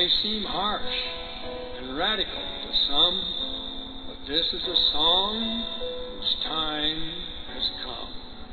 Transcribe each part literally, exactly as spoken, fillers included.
seem harsh and radical to some, but this is a song whose time has come.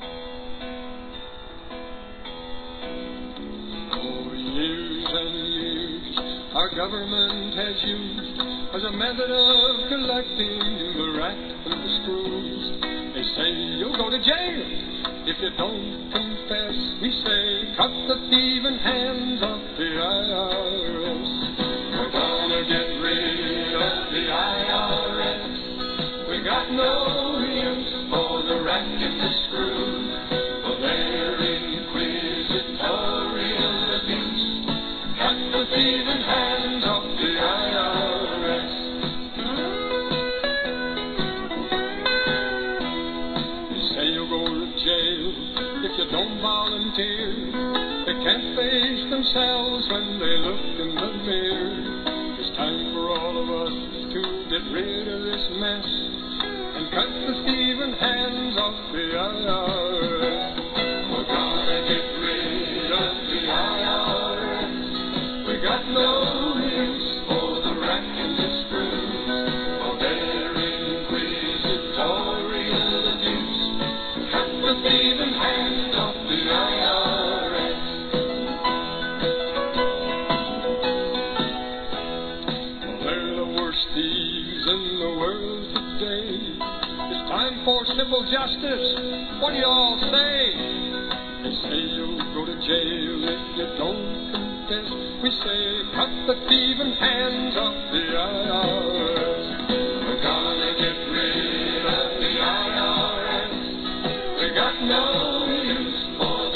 For years and years our government has used as a method of collecting the rat and the screws. They say you'll go to jail if you don't confess. We say cut the thieving hands of the I R S. We're gonna get rid of the I R S. We got no use for the rat and the screw, for their inquisitorial abuse. Cut the thieving hands of the I R S. They say you'll go to jail if you don't volunteer. They can't face themselves when they look in the mirror. It's time for all of us to get rid of this mess and cut the thieving hands off the I R S. We're gonna get rid of the I R S. We got no use for the rack and the screws, for their inquisitorial abuse. Cut the thieving hands off the I R S. Well, they're the worst thieves in the world today. It's time for civil justice. What do you all say? They say you'll go to jail if you don't confess. We say cut the thieving hands off the I R S. We're gonna get rid of the I R S. We got no use for